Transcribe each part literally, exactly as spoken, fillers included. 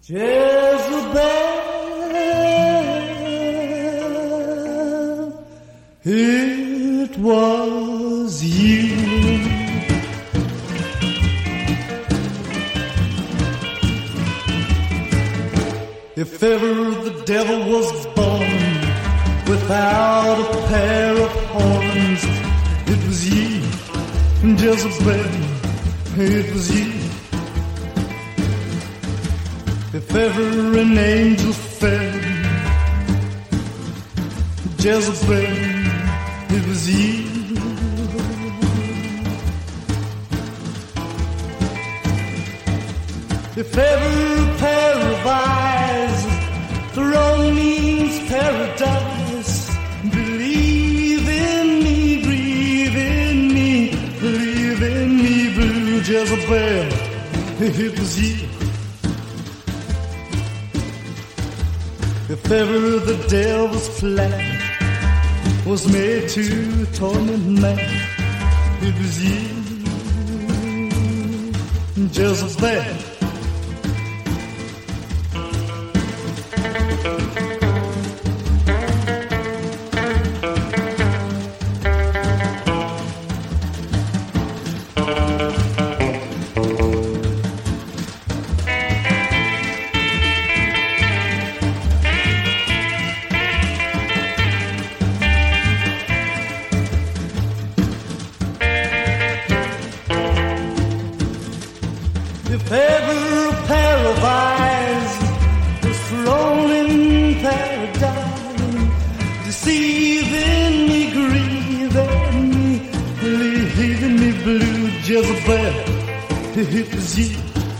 Jezebel, it was you. If ever the devil was born without a pair of horns, it was you, Jezebel, it was you. If ever an angel fell, Jezebel, it was you. If ever a pair of eyes, throne means paradise. Believe in me, breathe in me, believe in me, blue Jezebel, it was you. If ever the devil's plan was made to torment man, it was you, Jezebel. If ever a pair of eyes was thrown in paradise, deceiving me, grieving me, leaving me blue, Jezebel, it was you.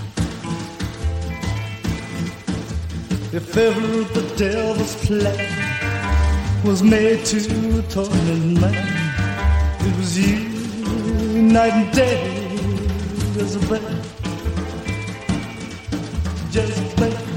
If ever the devil's plan was made to torment man, it was you, night and day, Jezebel. Just like